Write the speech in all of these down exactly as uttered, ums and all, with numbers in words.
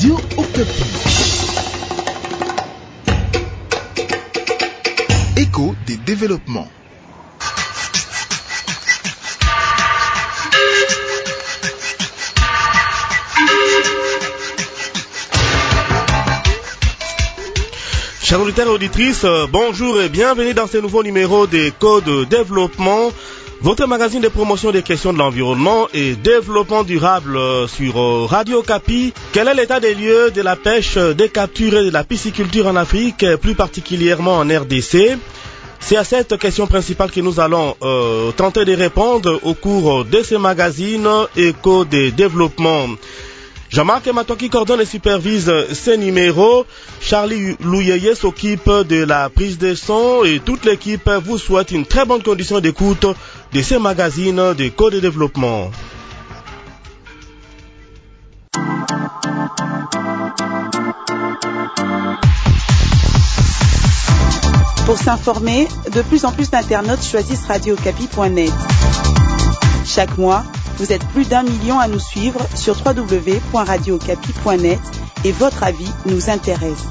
Radio Okapi. Écho des développements. Chers auditeurs et auditrices, bonjour et bienvenue dans ce nouveau numéro d'Écho de développement, votre magazine de promotion des questions de l'environnement et développement durable sur Radio Okapi. Quel est l'état des lieux de la pêche, des captures et de la pisciculture en Afrique, plus particulièrement en R D C? C'est à cette question principale que nous allons euh, tenter de répondre au cours de ce magazine Écho des développements. Jean-Marc Matoki coordonne et supervise ces numéros. Charlie Louyeye s'occupe de la prise de son et toute l'équipe vous souhaite une très bonne condition d'écoute de ces magazines de Code de développement. Pour s'informer, de plus en plus d'internautes choisissent radio okapi point net. Chaque mois, vous êtes plus d'un million à nous suivre sur w w w point radio okapi point net et votre avis nous intéresse.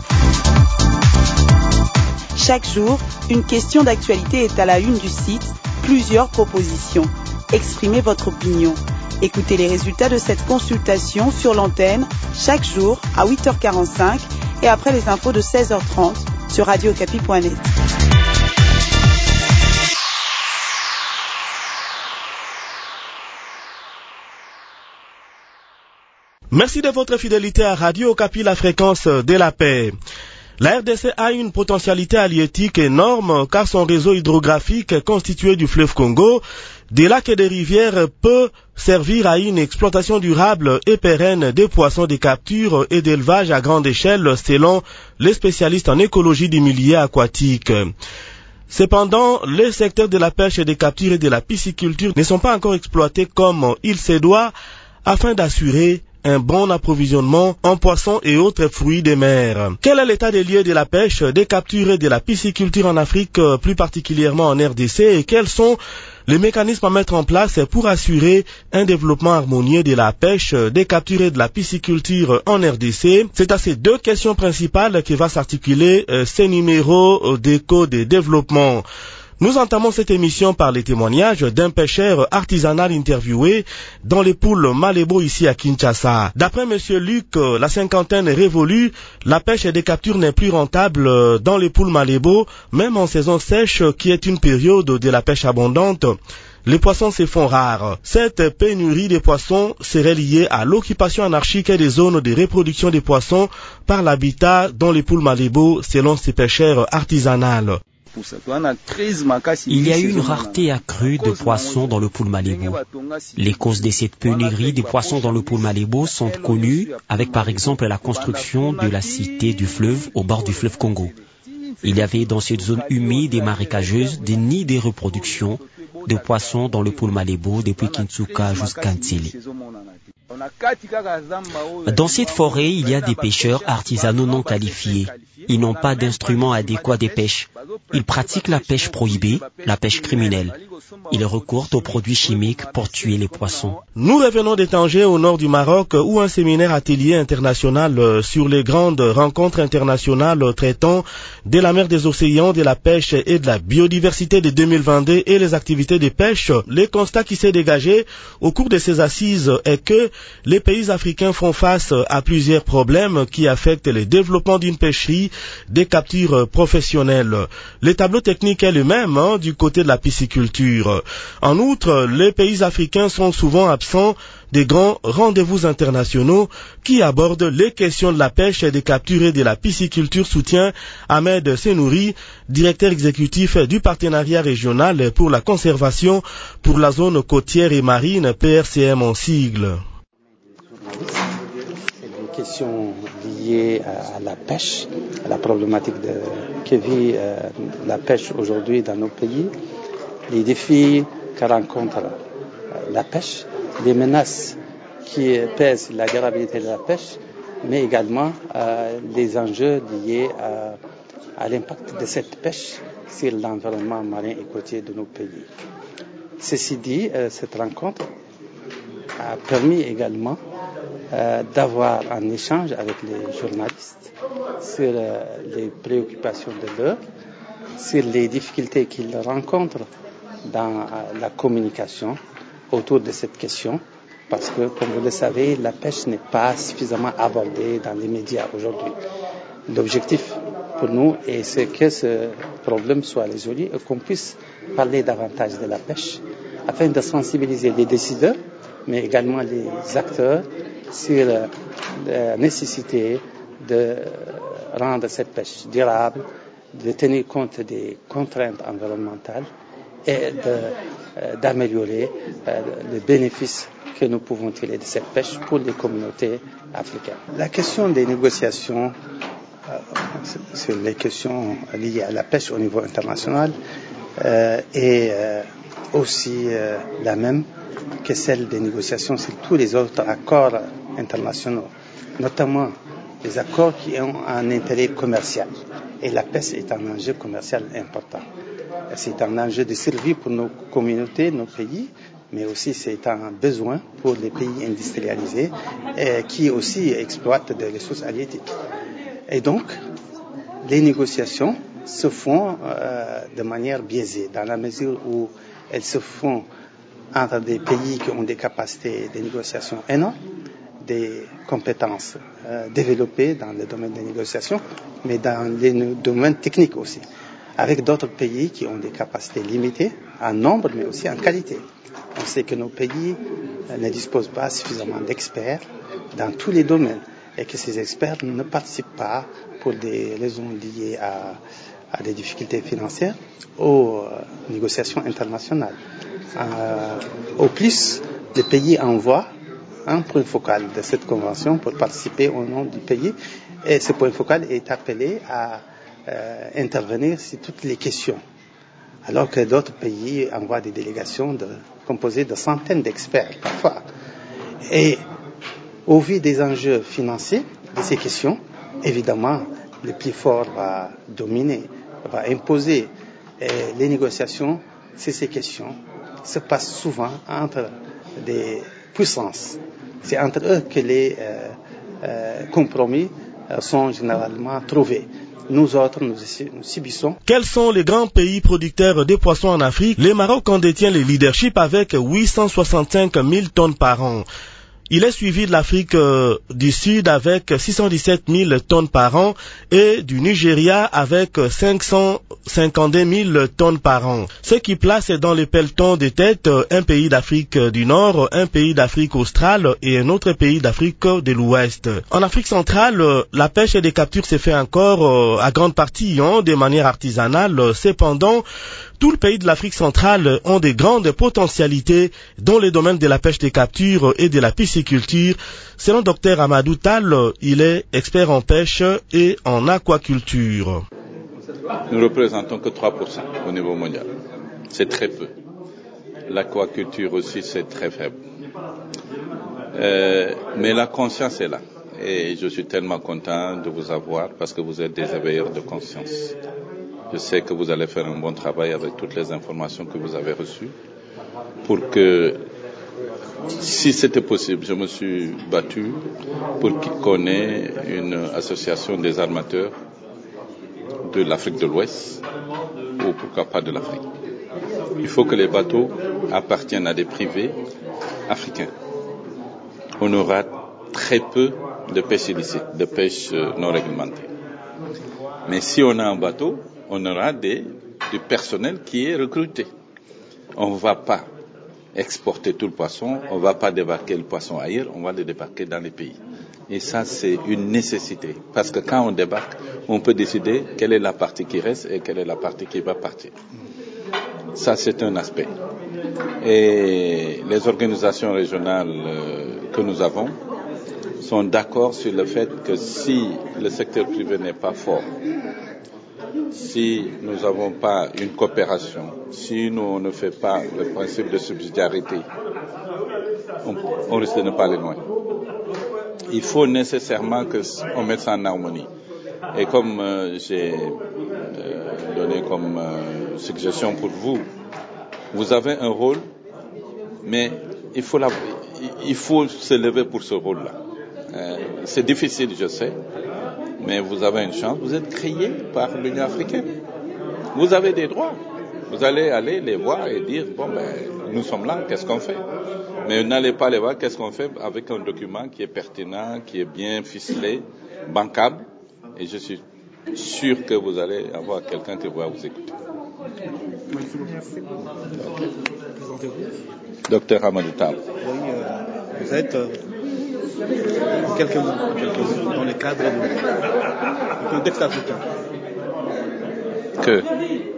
Chaque jour, une question d'actualité est à la une du site, plusieurs propositions. Exprimez votre opinion. Écoutez les résultats de cette consultation sur l'antenne chaque jour à huit heures quarante-cinq et après les infos de seize heures trente sur radio okapi point net. Merci de votre fidélité à Radio Okapi, la fréquence de la paix. La R D C a une potentialité halieutique énorme car son réseau hydrographique constitué du fleuve Congo, des lacs et des rivières peut servir à une exploitation durable et pérenne des poissons de capture et d'élevage à grande échelle selon les spécialistes en écologie des milieux aquatiques. Cependant, les secteurs de la pêche et des captures et de la pisciculture ne sont pas encore exploités comme il se doit afin d'assurer un bon approvisionnement en poissons et autres fruits des mers. Quel est l'état des lieux de la pêche, des captures et de la pisciculture en Afrique, plus particulièrement en R D C, et quels sont les mécanismes à mettre en place pour assurer un développement harmonieux de la pêche, des captures et de la pisciculture en R D C? C'est à ces deux questions principales que va s'articuler euh, ces numéros d'écho de développement. Nous entamons cette émission par les témoignages d'un pêcheur artisanal interviewé dans les poules Malébo ici à Kinshasa. D'après Monsieur Luc, la cinquantaine révolue, la pêche et des captures n'est plus rentable dans les poules Malébo, même en saison sèche qui est une période de la pêche abondante. Les poissons se font rares. Cette pénurie des poissons serait liée à l'occupation anarchique des zones de reproduction des poissons par l'habitat dans les poules Malébo, selon ces pêcheurs artisanales. Il y a eu une rareté accrue de poissons dans le pool Malébo. Les causes de cette pénurie des poissons dans le pool Malébo sont connues avec par exemple la construction de la cité du fleuve au bord du fleuve Congo. Il y avait dans cette zone humide et marécageuse des nids de reproduction de poissons dans le pool Malébo depuis Kinsuka jusqu'à Ntsili. Dans cette forêt, il y a des pêcheurs artisanaux non qualifiés. Ils n'ont pas d'instruments adéquats de pêche. Ils pratiquent la pêche prohibée, la pêche criminelle. Ils recourent aux produits chimiques pour tuer les poissons. Nous revenons de Tanger, au nord du Maroc, où un séminaire atelier international sur les grandes rencontres internationales traitant de la mer des océans, de la pêche et de la biodiversité de deux mille vingt-deux et les activités de pêche. Le constat qui s'est dégagé au cours de ces assises est que les pays africains font face à plusieurs problèmes qui affectent le développement d'une pêcherie, des captures professionnelles. Le tableau technique est le même hein, du côté de la pisciculture. En outre, les pays africains sont souvent absents des grands rendez-vous internationaux qui abordent les questions de la pêche et des captures et de la pisciculture, soutient Ahmed Senouri, directeur exécutif du partenariat régional pour la conservation pour la zone côtière et marine, P R C M en sigle. C'est des questions liées à la pêche, à la problématique de, que vit euh, la pêche aujourd'hui dans nos pays, les défis que rencontre la pêche, les menaces qui pèsent la durabilité de la pêche, mais également euh, les enjeux liés à, à l'impact de cette pêche sur l'environnement marin et côtier de nos pays. Ceci dit, euh, cette rencontre a permis également euh, d'avoir un échange avec les journalistes sur euh, les préoccupations de l'heure, sur les difficultés qu'ils rencontrent dans euh, la communication autour de cette question, parce que, comme vous le savez, la pêche n'est pas suffisamment abordée dans les médias aujourd'hui. L'objectif pour nous est que ce problème soit résolu et qu'on puisse parler davantage de la pêche afin de sensibiliser les décideurs, mais également les acteurs sur la nécessité de rendre cette pêche durable, de tenir compte des contraintes environnementales et de, d'améliorer le bénéfice que nous pouvons tirer de cette pêche pour les communautés africaines. La question des négociations euh, sur les questions liées à la pêche au niveau international euh, est euh, aussi euh, la même que celle des négociations sur tous les autres accords internationaux, notamment les accords qui ont un intérêt commercial. Et la pêche est un enjeu commercial important. C'est un enjeu de survie pour nos communautés, nos pays, mais aussi c'est un besoin pour les pays industrialisés et qui aussi exploitent des ressources halieutiques. Et donc, les négociations se font euh, de manière biaisée, dans la mesure où elles se font entre des pays qui ont des capacités de négociation énormes, des compétences euh, développées dans le domaine des négociations, mais dans les domaines techniques aussi, avec d'autres pays qui ont des capacités limitées en nombre, mais aussi en qualité. On sait que nos pays euh, ne disposent pas suffisamment d'experts dans tous les domaines et que ces experts ne participent pas pour des raisons liées à, à des difficultés financières aux euh, négociations internationales. Euh, au plus, les pays envoient un point focal de cette convention pour participer au nom du pays et ce point focal est appelé à euh, intervenir sur toutes les questions, alors que d'autres pays envoient des délégations de, composées de centaines d'experts parfois. Et au vu des enjeux financiers de ces questions, évidemment, le plus fort va dominer, va imposer. Et les négociations sur ces questions se passent souvent entre des puissances. C'est entre eux que les euh, euh, compromis euh, sont généralement trouvés. Nous autres, nous, nous subissons. Quels sont les grands pays producteurs de poissons en Afrique? Le Maroc en détient le leadership avec huit cent soixante-cinq mille tonnes par an. Il est suivi de l'Afrique euh, du Sud avec six cent dix-sept mille tonnes par an et du Nigeria avec cinq cent cinquante-deux mille tonnes par an. Ce qui place dans le peloton de tête un pays d'Afrique du Nord, un pays d'Afrique australe et un autre pays d'Afrique de l'Ouest. En Afrique centrale, la pêche et les captures se fait encore euh, à grande partie hein, de manière artisanale. Cependant, tout le pays de l'Afrique centrale ont de grandes potentialités dans les domaines de la pêche des captures et de la pisciculture. Selon Dr Amadou Tal, il est expert en pêche et en aquaculture. Nous ne représentons que trois pour cent au niveau mondial. C'est très peu. L'aquaculture aussi, c'est très faible. Euh, mais la conscience est là. Et je suis tellement content de vous avoir parce que vous êtes des éveilleurs de conscience. Je sais que vous allez faire un bon travail avec toutes les informations que vous avez reçues pour que, si c'était possible, je me suis battu pour qu'on ait une association des armateurs de l'Afrique de l'Ouest ou pourquoi pas de l'Afrique. Il faut que les bateaux appartiennent à des privés africains. On aura très peu de pêche illicite, de pêche non réglementée. Mais si on a un bateau, on aura des, du personnel qui est recruté. On ne va pas exporter tout le poisson, on ne va pas débarquer le poisson ailleurs, on va le débarquer dans les pays. Et ça, c'est une nécessité. Parce que quand on débarque, on peut décider quelle est la partie qui reste et quelle est la partie qui va partir. Ça, c'est un aspect. Et les organisations régionales que nous avons sont d'accord sur le fait que si le secteur privé n'est pas fort, si nous n'avons pas une coopération, si nous on ne fait pas le principe de subsidiarité, on, on risque de ne pas aller loin. Il faut nécessairement qu'on mette ça en harmonie. Et comme euh, j'ai euh, donné comme euh, suggestion pour vous, vous avez un rôle, mais il faut, la, il faut se lever pour ce rôle-là. Euh, c'est difficile, je sais, mais vous avez une chance. Vous êtes créé par l'Union africaine. Vous avez des droits. Vous allez aller les voir et dire, bon, ben, nous sommes là, qu'est-ce qu'on fait? Mais n'allez pas les voir, qu'est-ce qu'on fait avec un document qui est pertinent, qui est bien ficelé, bancable, et je suis sûr que vous allez avoir quelqu'un qui va vous écouter. Merci beaucoup. Docteur Amadou Tall. Oui, euh, vous êtes, euh, en quelques mots, en quelques mots, dans le cadre du contexte africain. Que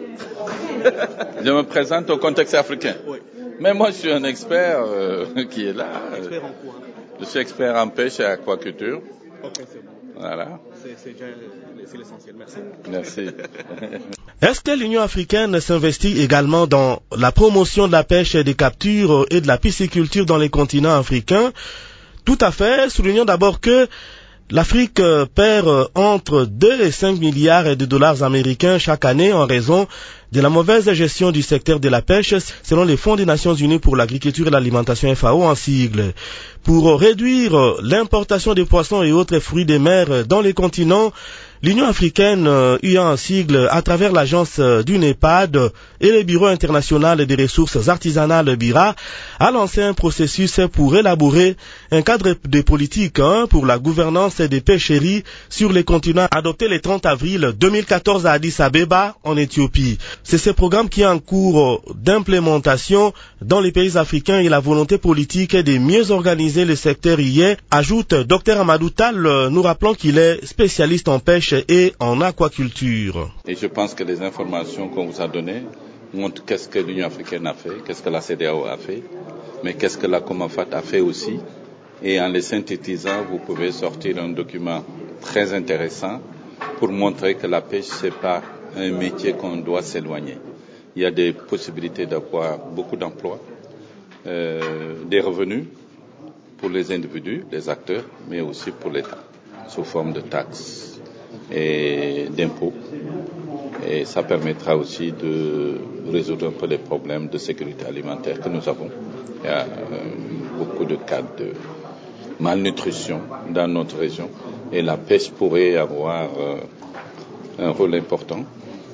je me présente au contexte africain. Oui. Mais moi, je suis un expert euh, qui est là. Expert en quoi? Je suis expert en pêche et aquaculture. Ok, c'est bon. Voilà. C'est, c'est, c'est l'essentiel. Merci. Merci. Est-ce que l'Union africaine s'investit également dans la promotion de la pêche et des captures et de la pisciculture dans les continents africains? Tout à fait. Soulignons d'abord que l'Afrique perd entre deux et cinq milliards de dollars américains chaque année en raison de la mauvaise gestion du secteur de la pêche, selon les fonds des Nations Unies pour l'agriculture et l'alimentation F A O en sigle. Pour réduire l'importation des poissons et autres fruits des mers dans les continents, l'Union africaine, U A en sigle, à travers l'agence du NEPAD et le Bureau international des ressources artisanales BIRA, a lancé un processus pour élaborer un cadre de politique hein, pour la gouvernance des pêcheries sur les continents adopté le trente avril deux mille quatorze à Addis Abeba, en Éthiopie. C'est ce programme qui est en cours d'implémentation dans les pays africains et la volonté politique est de mieux organiser le secteur y est, ajoute Docteur Amadou Tall, nous rappelons qu'il est spécialiste en pêche et en aquaculture. Et je pense que les informations qu'on vous a données montrent qu'est-ce que l'Union africaine a fait, qu'est-ce que la C E D E A O a fait, mais qu'est-ce que la COMAFAT a fait aussi. Et en les synthétisant, vous pouvez sortir un document très intéressant pour montrer que la pêche, c'est pas un métier qu'on doit s'éloigner. Il y a des possibilités d'avoir beaucoup d'emplois, euh, des revenus pour les individus, les acteurs, mais aussi pour l'État, sous forme de taxes et d'impôts. Et ça permettra aussi de résoudre un peu les problèmes de sécurité alimentaire que nous avons. Il y a euh, beaucoup de cas de malnutrition dans notre région et la pêche pourrait avoir euh, un rôle important.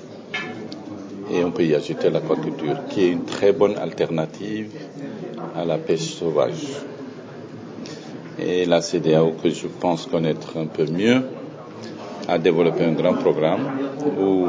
Et on peut y ajouter l'aquaculture, qui est une très bonne alternative à la pêche sauvage. Et la C E D E A O, que je pense connaître un peu mieux, a développé un grand programme où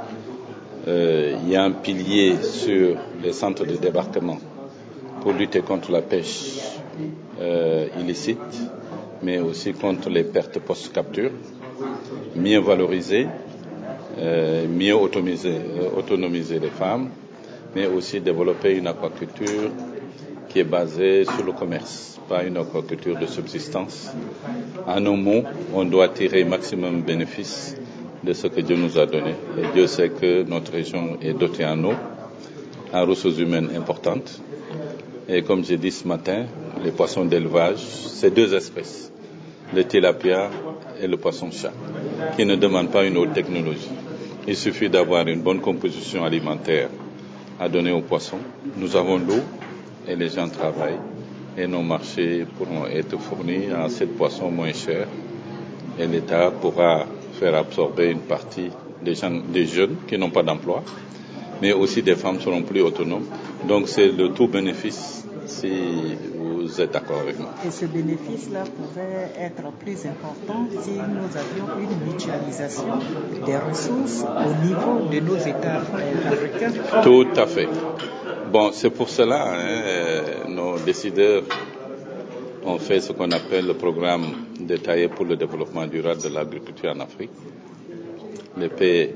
euh, il y a un pilier sur les centres de débarquement pour lutter contre la pêche euh, illicite, mais aussi contre les pertes post-capture, mieux valoriser, euh, mieux autonomiser, euh, autonomiser les femmes, mais aussi développer une aquaculture qui est basée sur le commerce, pas une aquaculture de subsistance. En un mot, on doit tirer maximum bénéfice de ce que Dieu nous a donné. Et Dieu sait que notre région est dotée en eau, en ressources humaines importantes. Et comme j'ai dit ce matin, les poissons d'élevage, c'est deux espèces, le tilapia et le poisson-chat, qui ne demandent pas une haute technologie. Il suffit d'avoir une bonne composition alimentaire à donner aux poissons. Nous avons l'eau et les gens travaillent et nos marchés pourront être fournis à assez de poissons moins chers et l'État pourra faire absorber une partie des, gens, des jeunes qui n'ont pas d'emploi, mais aussi des femmes seront plus autonomes. Donc c'est le tout bénéfice si vous êtes d'accord avec moi. Et ce bénéfice-là pouvait être plus important si nous avions une mutualisation des ressources au niveau de nos États africains. Tout à fait. Bon, c'est pour cela, hein, nos décideurs ont fait ce qu'on appelle le programme détaillé pour le développement durable de l'agriculture en Afrique, le P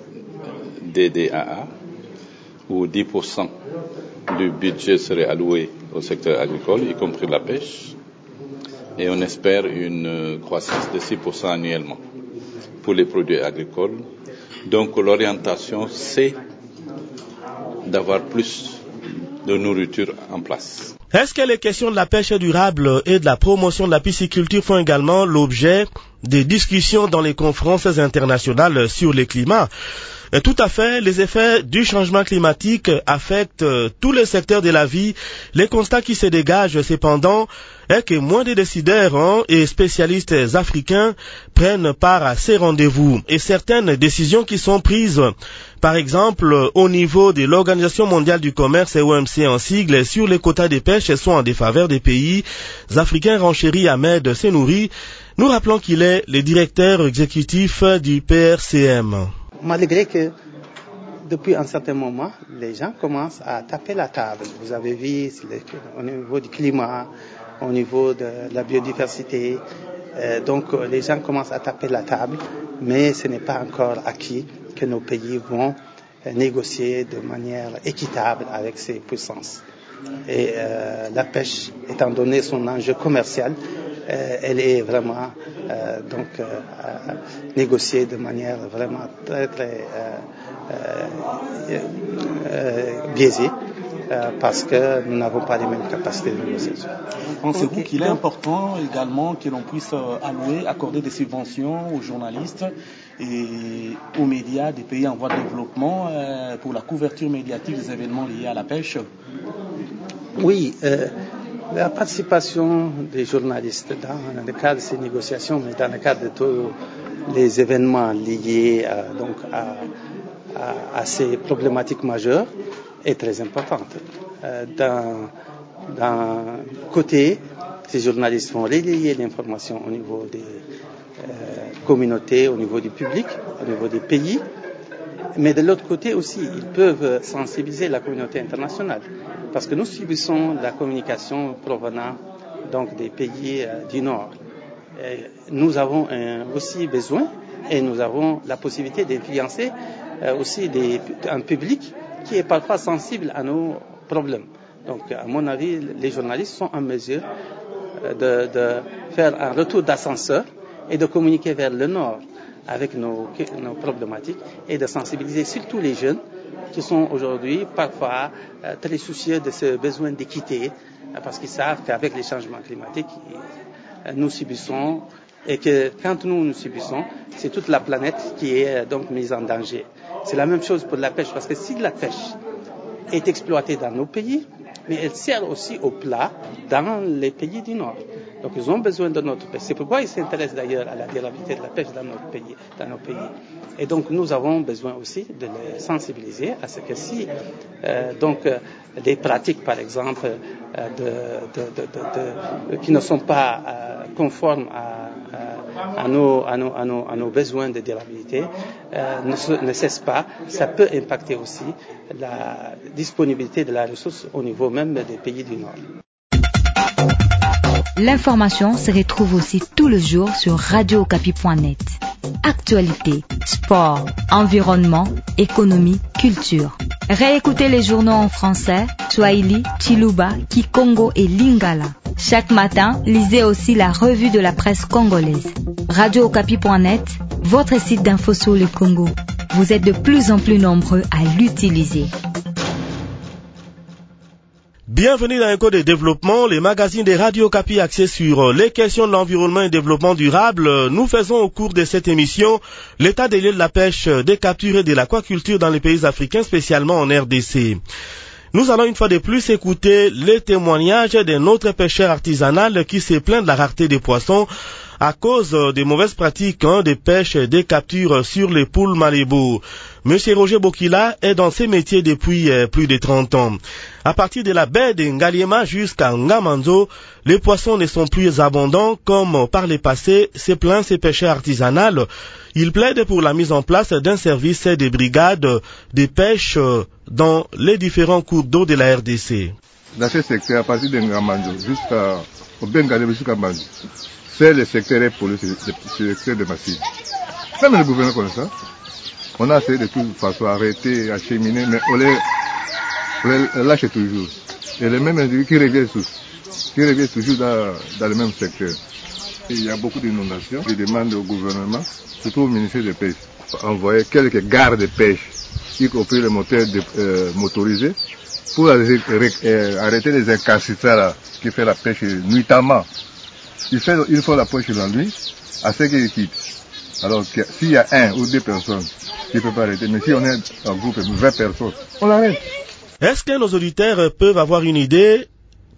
D D A A, où dix pour cent du budget serait alloué au secteur agricole, y compris la pêche, et on espère une croissance de six pour cent annuellement pour les produits agricoles. Donc l'orientation, c'est d'avoir plus de nourriture en place. Est-ce que les questions de la pêche durable et de la promotion de la pisciculture font également l'objet des discussions dans les conférences internationales sur le climat? Et tout à fait, les effets du changement climatique affectent tous les secteurs de la vie. Les constats qui se dégagent, cependant, est que moins de décideurs hein, et spécialistes africains prennent part à ces rendez-vous et certaines décisions qui sont prises, par exemple au niveau de l'Organisation mondiale du commerce et O M C en sigle sur les quotas de pêche sont en défaveur des pays africains, renchérit Ahmed Senouri. Nous rappelons qu'il est le directeur exécutif du P R C M. Malgré que depuis un certain moment, les gens commencent à taper la table. Vous avez vu au niveau du climat, au niveau de la biodiversité. Euh, donc les gens commencent à taper la table, mais ce n'est pas encore acquis que nos pays vont euh, négocier de manière équitable avec ces puissances. Et euh, la pêche, étant donné son enjeu commercial, euh, elle est vraiment euh, donc euh, euh, négociée de manière vraiment très très euh, euh, euh, biaisée. Euh, parce que nous n'avons pas les mêmes capacités de négociation. Pensez-vous okay. qu'il est important également que l'on puisse euh, allouer, accorder des subventions aux journalistes et aux médias des pays en voie de développement euh, pour la couverture médiatique des événements liés à la pêche? Oui, euh, la participation des journalistes dans le cadre de ces négociations, mais dans le cadre de tous les événements liés à, donc à, à, à ces problématiques majeures, est très importante. Euh, d'un, d'un côté, ces journalistes vont relayer l'information au niveau des euh, communautés, au niveau du public, au niveau des pays, mais de l'autre côté aussi, ils peuvent sensibiliser la communauté internationale, parce que nous subissons la communication provenant donc des pays euh, du Nord. Et nous avons un, aussi besoin et nous avons la possibilité d'influencer euh, aussi des, un public qui est parfois sensible à nos problèmes. Donc, à mon avis, les journalistes sont en mesure de, de faire un retour d'ascenseur et de communiquer vers le Nord avec nos, nos problématiques et de sensibiliser surtout les jeunes qui sont aujourd'hui parfois euh, très soucieux de ce besoin d'équité parce qu'ils savent qu'avec les changements climatiques, nous subissons et que quand nous nous subissons, c'est toute la planète qui est donc mise en danger. C'est la même chose pour la pêche, parce que si la pêche est exploitée dans nos pays, mais elle sert aussi au plat dans les pays du Nord. Donc ils ont besoin de notre pêche. C'est pourquoi ils s'intéressent d'ailleurs à la durabilité de la pêche dans notre pays, dans nos pays. Et donc nous avons besoin aussi de les sensibiliser à ce que si euh, donc euh, des pratiques, par exemple, euh, de, de, de, de, de, qui ne sont pas euh, conformes à, à, à, nos, à, nos, à, nos, à nos besoins de durabilité euh, ne, ne cessent pas, ça peut impacter aussi la disponibilité de la ressource au niveau même des pays du Nord. L'information se retrouve aussi tout le jour sur radio okapi point net. Actualité, sport, environnement, économie, culture. Réécoutez les journaux en français, Swahili, Chiluba, Kikongo et Lingala. Chaque matin, lisez aussi la revue de la presse congolaise. radio okapi point net, votre site d'info sur le Congo. Vous êtes de plus en plus nombreux à l'utiliser. Bienvenue dans Éco de développement, les magazines de Radio Okapi axés sur les questions de l'environnement et développement durable. Nous faisons au cours de cette émission l'état des lieux de la pêche, des captures et de l'aquaculture dans les pays africains, spécialement en R D C. Nous allons une fois de plus écouter les témoignages d'un autre pêcheur artisanal qui se plaint de la rareté des poissons à cause des mauvaises pratiques hein, de pêche et des captures sur les poules Malibu. Monsieur Roger Bokila est dans ces métiers depuis euh, plus de trente ans. À partir de la baie de Ngaliema jusqu'à Ngamanzo, les poissons ne sont plus abondants comme par le passé, se plaint ces pêcheurs artisanaux. Il plaide pour la mise en place d'un service de brigade de pêche dans les différents cours d'eau de la R D C. Dans ce secteur, à partir de Ngamanzo jusqu'au Bengalema jusqu'à Manzo, c'est le secteur pollué, c'est le secteur de massif. Même le gouvernement comme ça, on a essayé de toute façon arrêter, acheminer, mais on les, on les lâche toujours. Et les mêmes individus qui reviennent, qui reviennent toujours dans, dans le même secteur. Et il y a beaucoup d'inondations. Je demande au gouvernement, surtout au ministère de pêche, envoyer quelques gares de pêche, y compris les moteurs de, euh, motorisés, pour arrêter, euh, arrêter les incassitants là, qui fait la pêche nuitamment. Ils font, ils font la pêche la nuit, à ce qu'ils quittent. Alors s'il y a un ou deux personnes qui ne peuvent pas arrêter, mais si on est un groupe de vingt personnes, on l'arrête. Est-ce que nos auditeurs peuvent avoir une idée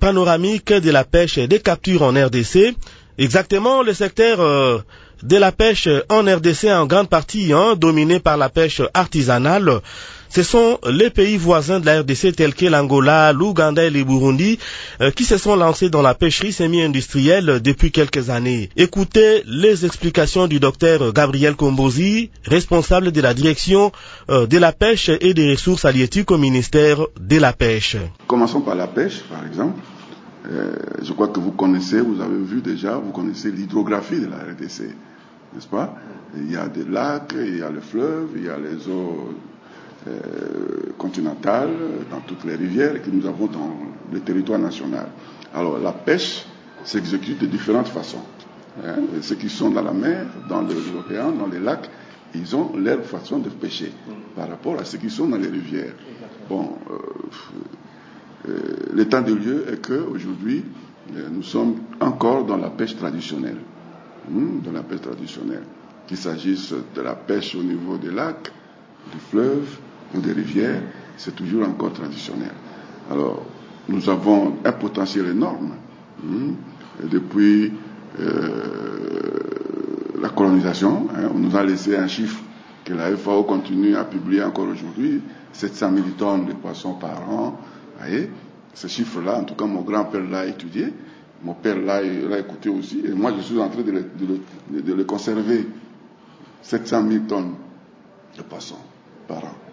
panoramique de la pêche et des captures en R D C. Exactement, le secteur euh, de la pêche en R D C est en grande partie hein, dominé par la pêche artisanale. Ce sont les pays voisins de la R D C tels que l'Angola, l'Ouganda et le Burundi euh, qui se sont lancés dans la pêcherie semi-industrielle depuis quelques années. Écoutez les explications du docteur Gabriel Kombozi, responsable de la direction euh, de la pêche et des ressources halieutiques au ministère de la pêche. Commençons par la pêche, par exemple. Euh, je crois que vous connaissez, vous avez vu déjà, vous connaissez l'hydrographie de la R D C, n'est-ce pas? Il y a des lacs, il y a le fleuve, il y a les eaux Euh, continentale, dans toutes les rivières que nous avons dans le territoire national. Alors la pêche s'exécute de différentes façons. Hein. Ceux qui sont dans la mer, dans l'océan, dans les lacs, ils ont leur façon de pêcher par rapport à ceux qui sont dans les rivières. Bon, euh, euh, l'état de lieu est que aujourd'hui euh, nous sommes encore dans la pêche traditionnelle, hein, dans la pêche traditionnelle, qu'il s'agisse de la pêche au niveau des lacs, du fleuve ou des rivières, c'est toujours encore traditionnel. Alors, nous avons un potentiel énorme. Hein, depuis euh, la colonisation, hein, on nous a laissé un chiffre que la F A O continue à publier encore aujourd'hui, sept cent mille tonnes de poissons par an. Vous voyez, ce chiffre-là, en tout cas, mon grand-père l'a étudié, mon père l'a, l'a écouté aussi, et moi, je suis en train de le, de le, de le conserver. sept cent mille tonnes de poissons par an.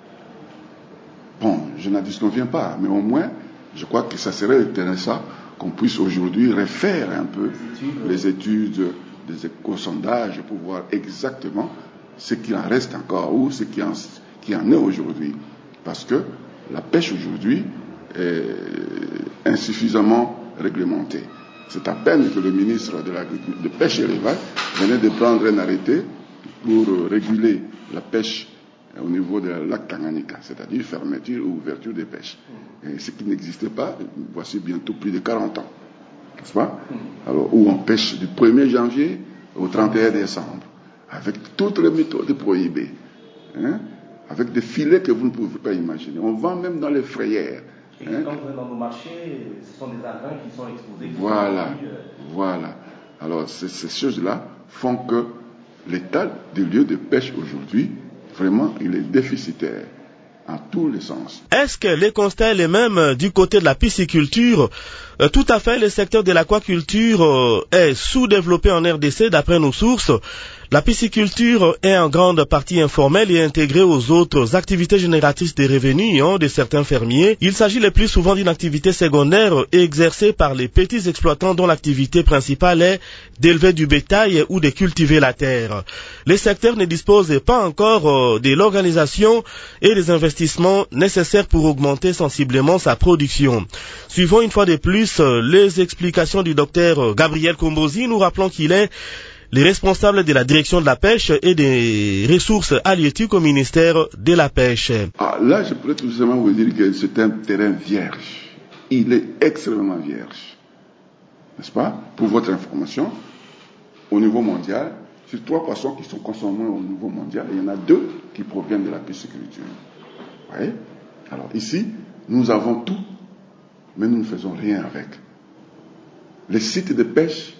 Bon, je n'en disconviens pas, mais au moins, je crois que ça serait intéressant qu'on puisse aujourd'hui refaire un peu les études, des éco-sondages pour voir exactement ce qu'il en reste encore ou ce qui en, qui en est aujourd'hui. Parce que la pêche aujourd'hui est insuffisamment réglementée. C'est à peine que le ministre de l'Agriculture, de Pêche et l'Élevage venait de prendre un arrêté pour réguler la pêche au niveau de la lac Tanganyika, c'est-à-dire fermeture ou ouverture des pêches. Et ce qui n'existait pas, voici bientôt plus de quarante ans, n'est-ce pas? Alors, où on pêche du premier janvier au trente et un décembre, avec toutes les méthodes prohibées, hein, avec des filets que vous ne pouvez pas imaginer. On vend même dans les frayères. Et hein. Quand vous êtes dans nos marchés, ce sont des engrais qui sont exposés. Qui voilà, sont euh... voilà. Alors, ces, ces choses-là font que l'état des lieux de pêche aujourd'hui, vraiment, il est déficitaire en tous les sens. Est-ce que les constats sont les mêmes du côté de la pisciculture? euh, Tout à fait, le secteur de l'aquaculture euh, est sous-développé en R D C d'après nos sources. La pisciculture est en grande partie informelle et intégrée aux autres activités génératrices de revenus hein, de certains fermiers. Il s'agit le plus souvent d'une activité secondaire exercée par les petits exploitants dont l'activité principale est d'élever du bétail ou de cultiver la terre. Le secteur ne dispose pas encore euh, de l'organisation et des investissements nécessaires pour augmenter sensiblement sa production. Suivons une fois de plus euh, les explications du docteur Gabriel Kombozi. Nous rappelons qu'il est les responsables de la direction de la pêche et des ressources halieutiques au ministère de la pêche. Ah, là, je pourrais tout simplement vous dire que c'est un terrain vierge. Il est extrêmement vierge. N'est-ce pas? Pour votre information, au niveau mondial, sur trois poissons qui sont consommés au niveau mondial, il y en a deux qui proviennent de la pisciculture. Vous voyez? Alors ici, nous avons tout, mais nous ne faisons rien avec. Les sites de pêche,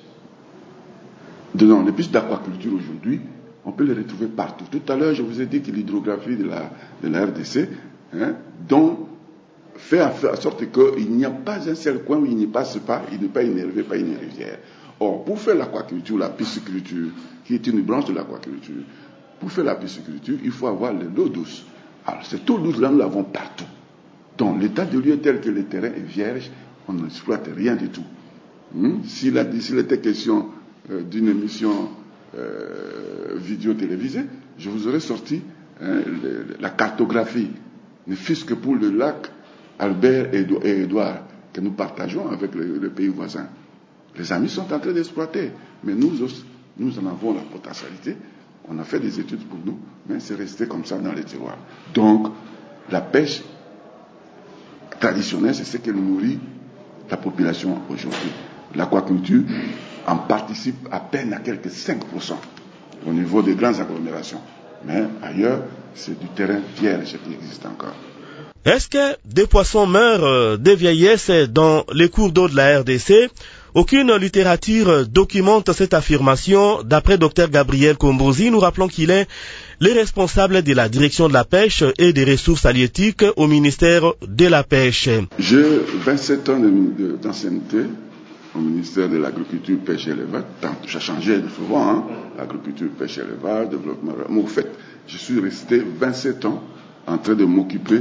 non, les pistes d'aquaculture aujourd'hui, on peut les retrouver partout. Tout à l'heure, je vous ai dit que l'hydrographie de la, de la R D C, hein, dont fait en sorte qu'il n'y a pas un seul coin où il n'y passe pas, il n'est pas énervé par une rivière. Or, pour faire l'aquaculture, la pisciculture, qui est une branche de l'aquaculture, pour faire la pisciculture, il faut avoir de l'eau douce. Alors, cette eau douce-là, nous l'avons partout. Donc, l'état de lieu tel que le terrain est vierge, on n'exploite rien du tout. Hum? S'il, a, s'il était question euh, d'une émission euh, vidéo télévisée, je vous aurais sorti hein, le, la cartographie, ne fût-ce que pour le lac Albert et Édouard, que nous partageons avec le, le pays voisin. Les amis sont en train d'exploiter, mais nous, nous en avons la potentialité. On a fait des études pour nous, mais c'est resté comme ça dans les tiroirs. Donc, la pêche traditionnelle, c'est ce qui nourrit la population aujourd'hui. L'aquaculture en participe à peine à quelques cinq pour cent au niveau des grandes agglomérations. Mais ailleurs, c'est du terrain vierge qui existe encore. Est-ce que des poissons meurent de vieillesse dans les cours d'eau de la R D C? Aucune littérature documente cette affirmation. D'après Dr Gabriel Kombozi, nous rappelons qu'il est le responsable de la direction de la pêche et des ressources halieutiques au ministère de la Pêche. J'ai vingt-sept ans d'ancienneté au ministère de l'Agriculture, Pêche et Élevage. J'ai changé souvent, hein, agriculture, pêche et élevage, développement. Mais au fait, je suis resté vingt-sept ans en train de m'occuper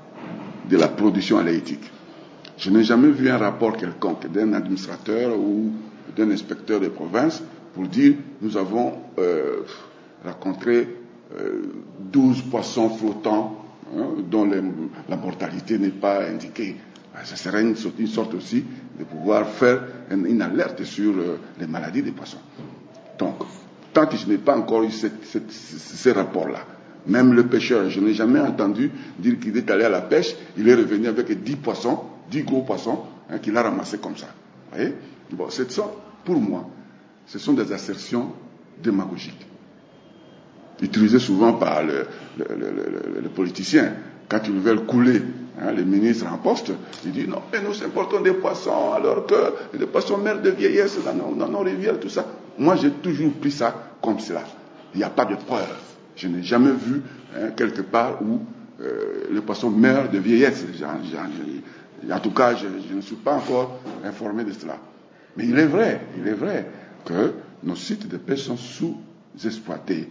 de la production halieutique. Je n'ai jamais vu un rapport quelconque d'un administrateur ou d'un inspecteur de province pour dire nous avons euh, rencontré euh, douze poissons flottants hein, dont les, la mortalité n'est pas indiquée. Ça serait une, une sorte aussi de pouvoir faire une, une alerte sur euh, les maladies des poissons. Donc, tant que je n'ai pas encore eu cette, cette, ces rapports-là, même le pêcheur, je n'ai jamais entendu dire qu'il est allé à la pêche, il est revenu avec dix poissons, dix gros poissons, hein, qu'il a ramassés comme ça. Vous voyez? Bon, c'est ça, pour moi, ce sont des assertions démagogiques, utilisées souvent par le, le, le, le, le politicien. Quand ils veulent couler hein, les ministres en poste, ils disent non, mais nous importons des poissons, alors que les poissons meurent de vieillesse dans nos, dans nos rivières, tout ça. Moi, j'ai toujours pris ça comme cela. Il n'y a pas de preuve. Je n'ai jamais vu hein, quelque part où euh, le poisson meurt de vieillesse. J'en, j'en, en tout cas, je, je ne suis pas encore informé de cela. Mais il est vrai, il est vrai que nos sites de pêche sont sous-exploités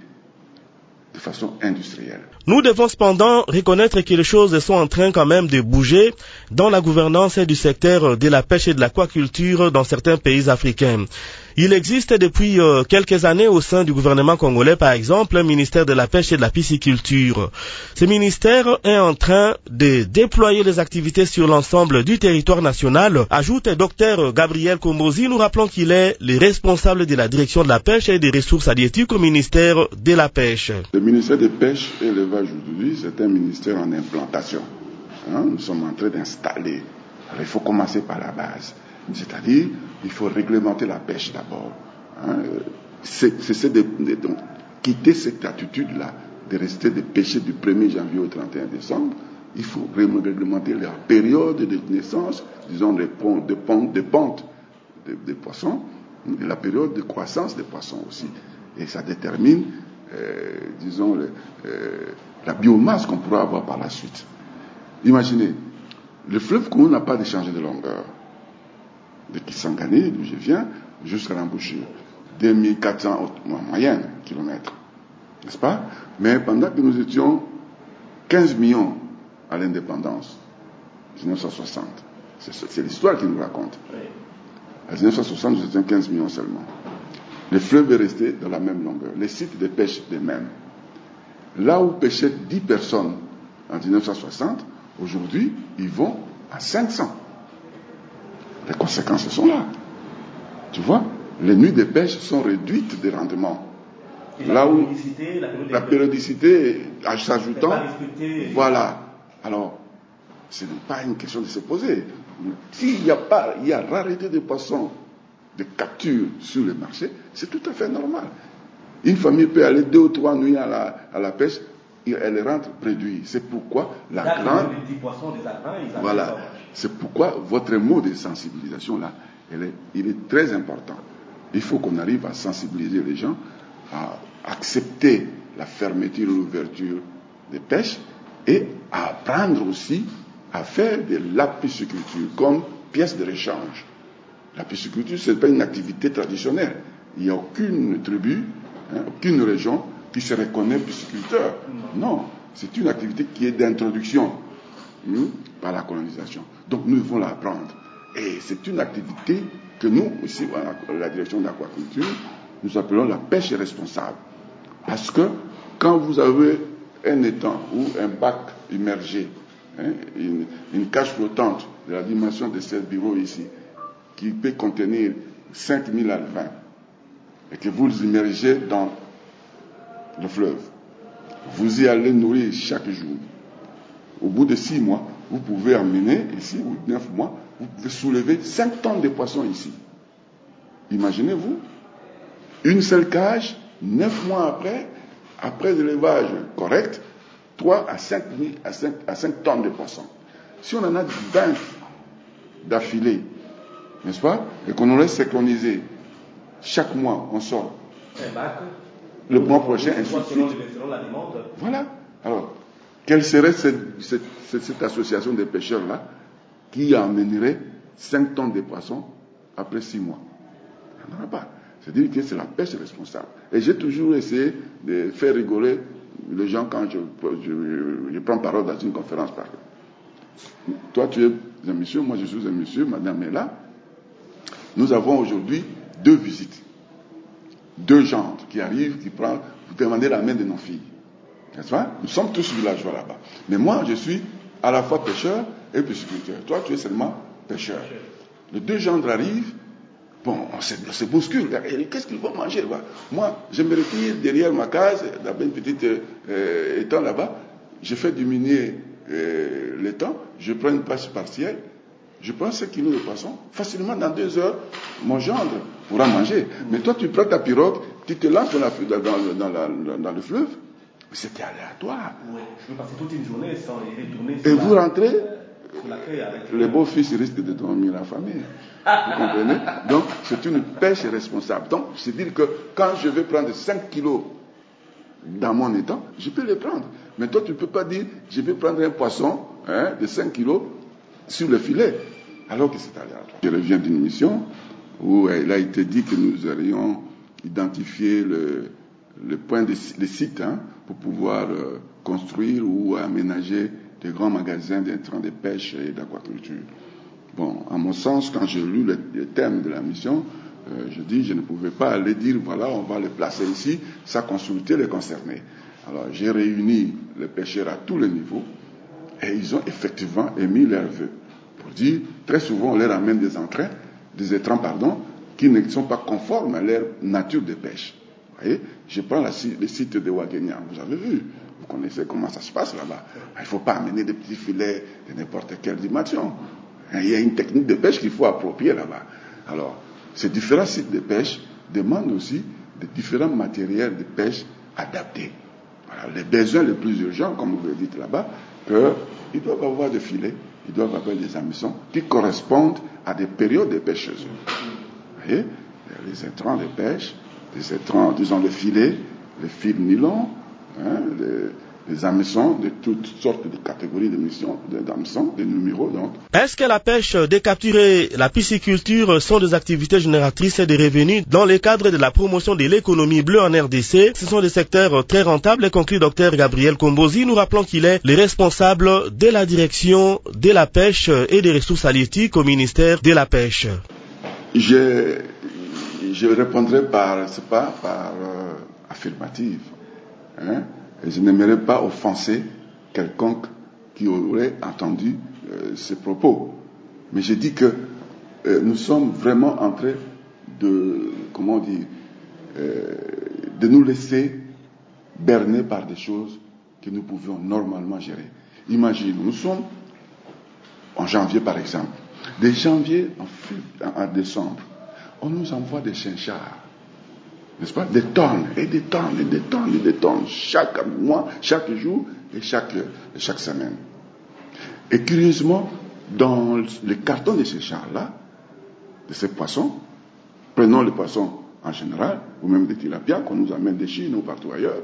de façon industrielle. Nous devons cependant reconnaître que les choses sont en train quand même de bouger dans la gouvernance du secteur de la pêche et de l'aquaculture dans certains pays africains. Il existe depuis euh, quelques années au sein du gouvernement congolais, par exemple, un ministère de la pêche et de la pisciculture. Ce ministère est en train de déployer les activités sur l'ensemble du territoire national, ajoute Dr Gabriel Kombozi. Nous rappelons qu'il est le responsable de la direction de la pêche et des ressources halieutiques au ministère de la pêche. Le ministère de pêche et élevage aujourd'hui, c'est un ministère en implantation. Hein, nous sommes en train d'installer. Alors, il faut commencer par la base. C'est-à-dire, il faut réglementer la pêche d'abord. Hein. C'est, c'est de, de, de, quitter cette attitude-là de rester de pêcher du premier janvier au trente et un décembre. Il faut réglementer la période de naissance, disons, des ponts, de pontes, de pontes des de poissons, et la période de croissance des poissons aussi. Et ça détermine, euh, disons, le, euh, la biomasse qu'on pourra avoir par la suite. Imaginez, le fleuve Congo n'a pas d'échangé de longueur. De Kisangani, d'où je viens, jusqu'à l'embouchure. deux mille quatre cents en moyenne kilomètres. N'est-ce pas? Mais pendant que nous étions quinze millions à l'indépendance, dix-neuf cent soixante, c'est, c'est l'histoire qui nous raconte. À dix-neuf cent soixante, nous étions quinze millions seulement. Le fleuve est resté dans la même longueur. Les sites de pêche les mêmes. Là où pêchaient dix personnes en dix-neuf cent soixante, aujourd'hui, ils vont à cinq cents. Les conséquences sont là. Tu vois, les nuits de pêche sont réduites de rendement. Et là la où périodicité, la périodicité, la périodicité en s'ajoutant, respectée. voilà. Alors, ce n'est pas une question de se poser. S'il n'y a pas, il y a rareté de poissons de capture sur le marché, c'est tout à fait normal. Une famille peut aller deux ou trois nuits à la, à la pêche, elle rentre réduite. C'est pourquoi la là, grande... Les poissons, les agrins, ils voilà. C'est pourquoi votre mot de sensibilisation, là, elle est, il est très important. Il faut qu'on arrive à sensibiliser les gens à accepter la fermeture ou l'ouverture des pêches et à apprendre aussi à faire de la pisciculture comme pièce de rechange. La pisciculture, ce n'est pas une activité traditionnelle. Il n'y a aucune tribu, hein, aucune région qui se reconnaît pisciculteur. Non, c'est une activité qui est d'introduction hein, par la colonisation. Donc nous devons l'apprendre. Et c'est une activité que nous, ici, à la direction de l'aquaculture, nous appelons la pêche responsable. Parce que quand vous avez un étang ou un bac immergé, hein, une, une cage flottante de la dimension de ce bureau ici, qui peut contenir cinq mille alevins, et que vous les immergez dans le fleuve, vous y allez nourrir chaque jour. Au bout de six mois, vous pouvez emmener ici, ou neuf mois, vous pouvez soulever cinq tonnes de poissons ici. Imaginez-vous, une seule cage, neuf mois après, après l'élevage correct, trois à cinq, à cinq, à cinq tonnes de poissons. Si on en a vingt d'affilée, n'est-ce pas, et qu'on aurait synchronisé, chaque mois on sort le mois prochain, ainsi de suite. Voilà. Alors, quelle serait cette, cette, cette, cette association de pêcheurs-là qui amènerait cinq tonnes de poissons après six mois? Il n'y en aura pas. C'est-à-dire que c'est la pêche responsable. Et j'ai toujours essayé de faire rigoler les gens quand je, je, je prends parole dans une conférence. Par exemple. Toi, tu es un monsieur, moi je suis un monsieur, madame est là. Nous avons aujourd'hui deux visites. Deux gens qui arrivent, qui prennent, vous demandez la main de nos filles. N'est-ce pas? Nous sommes tous villageois là-bas. Mais moi, je suis à la fois pêcheur et pisciculteur. Toi, tu es seulement pêcheur. Les deux gens arrivent, bon, on se, on se bouscule. Qu'est-ce qu'ils vont manger là-bas? Moi, je me retire derrière ma case, dans une petite euh, étang là-bas. Je fais diminuer euh, l'étang, je prends une pêche partielle. Je prends cinq kilos de poisson, facilement dans deux heures, mon gendre pourra manger. Mais toi, tu prends ta pirogue, tu te lances dans, la, dans, dans, la, dans le fleuve, mais c'était aléatoire. Oui, je peux passer toute une journée sans y retourner. Et vous la, rentrez, avec le beau-fils risque de dormir la famille. Vous comprenez? Donc, c'est une pêche responsable. Donc, c'est dire que quand je vais prendre cinq kilos dans mon étang, je peux les prendre. Mais toi, tu ne peux pas dire, je vais prendre un poisson hein, de cinq kilos sur le filet, alors que c'est aléatoire. Je reviens d'une mission où il a été dit que nous allions identifier le, le point de, le site hein, pour pouvoir euh, construire ou aménager des grands magasins d'intrants de pêche et d'aquaculture. Bon, à mon sens, quand j'ai lu le, le thème de la mission, euh, je dis je ne pouvais pas aller dire voilà, on va le placer ici, sans consulter les concernés. Alors j'ai réuni les pêcheurs à tous les niveaux. Et ils ont effectivement émis leurs vœux. Pour dire, très souvent, on leur amène des entrains, des étrants, pardon, qui ne sont pas conformes à leur nature de pêche. Vous voyez, je prends la, le site de Ouagenia, vous avez vu, vous connaissez comment ça se passe là-bas. Il ne faut pas amener des petits filets de n'importe quelle dimension. Il y a une technique de pêche qu'il faut approprier là-bas. Alors, ces différents sites de pêche demandent aussi de différents matériels de pêche adaptés. Voilà, les besoins les plus urgents, comme vous le dites là-bas, qu'ils doivent avoir des filets, ils doivent avoir des hameçons qui correspondent à des périodes de pêche chez eux. Vous voyez, les intrants de pêche, les intrants, disons les filets, les fils nylon, hein, les, les hameçons de toutes sortes de catégories de missions, d'hameçons, de numéros donc. Est-ce que la pêche des captures et la pisciculture sont des activités génératrices de revenus dans le cadre de la promotion de l'économie bleue en R D C? Ce sont des secteurs très rentables, conclut Dr Gabriel Kombozi. Nous rappelons qu'il est le responsable de la direction de la pêche et des ressources halieutiques au ministère de la Pêche. Je, je répondrai par, c'est pas, par euh, affirmative. Hein? Et je n'aimerais pas offenser quelconque qui aurait entendu euh, ces propos. Mais je dis que euh, nous sommes vraiment en train de, comment dire, euh, de nous laisser berner par des choses que nous pouvions normalement gérer. Imaginez, nous sommes en janvier par exemple. De janvier en, en décembre, on nous envoie des chinchards. N'est-ce pas? Des tonnes, et des tonnes, et des tonnes, et des tonnes, chaque mois, chaque jour, et chaque, chaque semaine. Et curieusement, dans les cartons de ces chars-là, de ces poissons, prenons les poissons en général, ou même des tilapias qu'on nous amène de Chine ou partout ailleurs,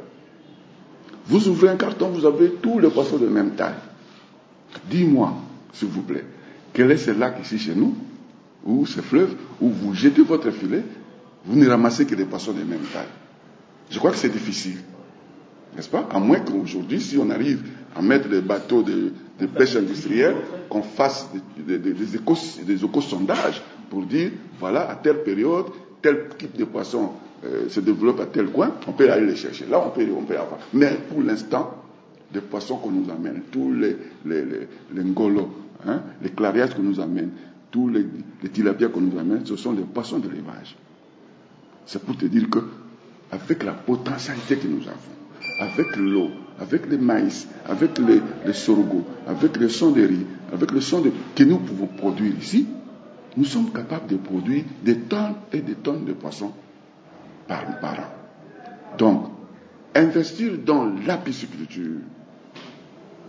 vous ouvrez un carton, vous avez tous les poissons de même taille. Dis-moi, s'il vous plaît, quel est ce lac ici chez nous, ou ce fleuve, où vous jetez votre filet, vous ne ramassez que des poissons de même taille. Je crois que c'est difficile, n'est-ce pas? À moins qu'aujourd'hui, si on arrive à mettre des bateaux de, de pêche industrielle, qu'on fasse des, des, des, éco, des éco-sondages pour dire, voilà, à telle période, tel type de poisson euh, se développe à tel coin, on peut aller les chercher. Là, on peut, on peut avoir. Mais pour l'instant, des poissons qu'on nous amène, tous les, les, les, les ngolos, hein, les clariages qu'on nous amène, tous les, les tilapias qu'on nous amène, ce sont des poissons de l'élevage. C'est pour te dire que, avec la potentialité que nous avons, avec l'eau, avec le maïs, avec les, les sorgho, avec le son de riz, avec le son de, que nous pouvons produire ici, nous sommes capables de produire des tonnes et des tonnes de poissons par, par an. Donc, investir dans la pisciculture,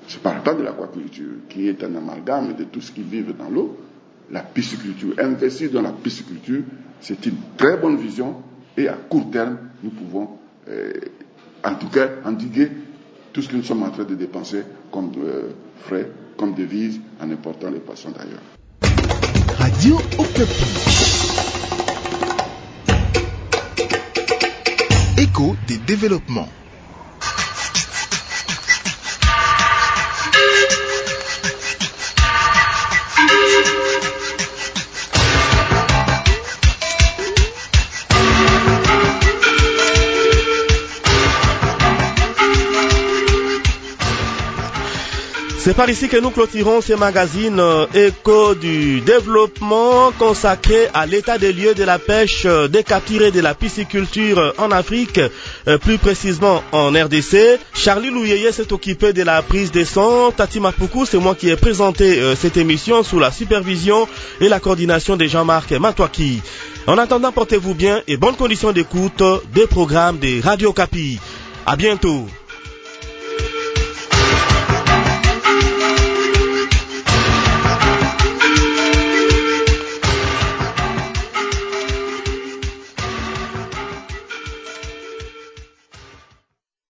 Je ne parle pas de l'aquaculture, qui est un amalgame de tout ce qui vit dans l'eau. La pisciculture, investir dans la pisciculture, c'est une très bonne vision et à court terme, nous pouvons euh, en tout cas endiguer tout ce que nous sommes en train de dépenser comme euh, frais, comme devises, en important les poissons d'ailleurs. Radio Okapi. Écho des développements. C'est par ici que nous clôturons ce magazine euh, Écho du développement consacré à l'état des lieux de la pêche, euh, des captures et de la pisciculture euh, en Afrique, euh, plus précisément en R D C. Charlie Louyeye s'est occupé de la prise des sons. Tati Mapoukou, c'est moi qui ai présenté euh, cette émission sous la supervision et la coordination de Jean-Marc Matouaki. En attendant, portez-vous bien et bonnes conditions d'écoute des programmes de Radio Okapi. À bientôt.